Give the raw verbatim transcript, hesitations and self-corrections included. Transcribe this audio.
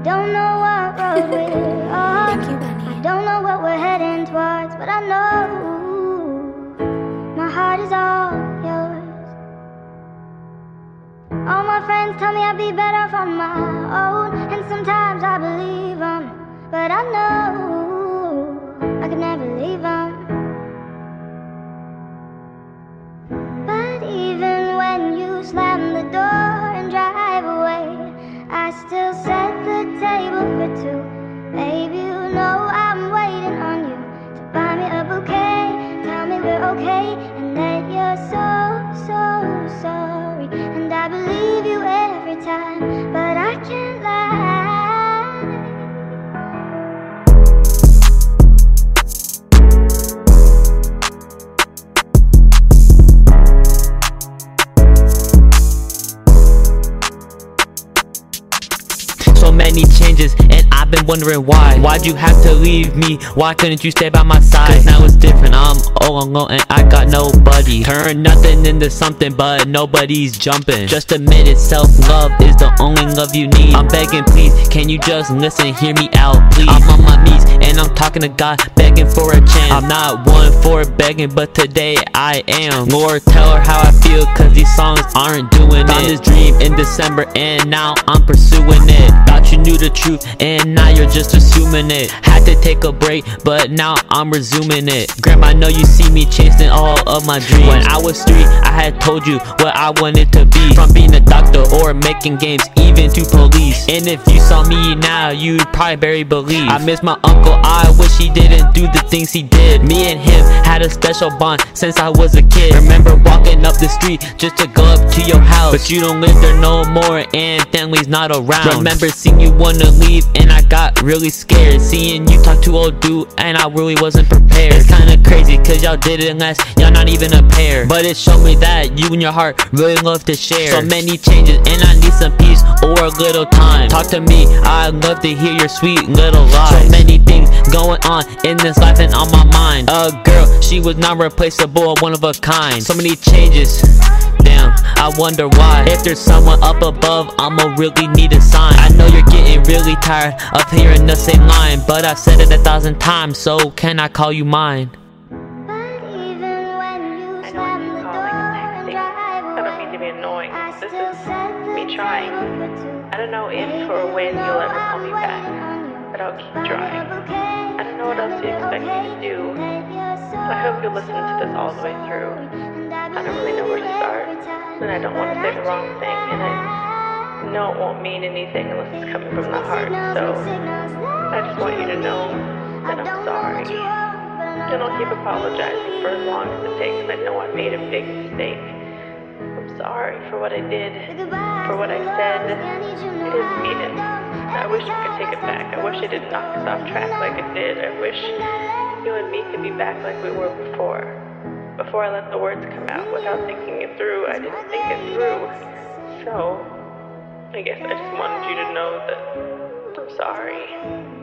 don't know what road we're on. I don't know what we're heading towards, but I know my heart is all yours. All my friends tell me I'd be better off on my own, and sometimes I believe them, but I know I could never leave them. But even when you slam the door and drive away, I still set the table for two. Baby, you know I'm waiting on you to buy me a bouquet, tell me we're okay, and that you're so, so sorry. And I believe you every time, but I can't lie. So many changes, and I've been wondering why. Why'd you have to leave me? Why couldn't you stay by my side? Cause now it's different, I'm all alone and I got nobody. Turn nothing into something, but nobody's jumping. Just admit it, self-love is the only love you need. I'm begging, please, can you just listen, hear me out, please? I'm on my knees, and I'm talking to God, begging for a chance. I'm not one for begging, but today I am. Lord, tell her how I feel, cause these songs aren't doing it. Found this dream in December, and now I'm pursuing it. Thought you knew the truth, and now you're just assuming it. Had to take a break, but now I'm resuming it. Grandma, I know you see me chasing all of my dreams. When I was three, I had told you what I wanted to be. From being a doctor or making games, even to police. And if you saw me now, you'd probably barely believe. I miss my uncle, I wish he didn't do the things he did. Me and him had a special bond since I was a kid. Remember walking up the street just to go up to your house, but you don't live there no more and family's not around. Remember seeing you wanna leave and I got really scared, seeing you talk to old dude and I really wasn't prepared. It's kinda crazy cause y'all did it last, y'all not even a pair, but it showed me that you and your heart really love to share. So many changes and I need some peace or a little time. Talk to me, I'd love to hear your sweet little lies. So many things going on in this life and on my mind. A girl, she was not replaceable, one of a kind. So many changes, damn, I wonder why. If there's someone up above, I'ma really need a sign. I know you're getting really tired of hearing the same line, but I've said it a thousand times, so can I call you mine? I don't mean to be annoying. This is me trying. I don't know if or when you'll ever call me back, but I'll keep trying. I don't know what else you expect me to do. I hope you'll listen to this all the way through. I don't really know where to start, and I don't want to say the wrong thing, and I know it won't mean anything unless it's coming from the heart, so I just want you to know that I'm sorry. And I'll keep apologizing for as long as it takes. I know I made a big mistake. I'm sorry for what I did, for what I said. I didn't mean it. I wish I could take it back. I wish I didn't knock us off track like it did. I wish you and me could be back like we were before. Before I let the words come out without thinking it through, I didn't think it through. So, I guess I just wanted you to know that I'm sorry.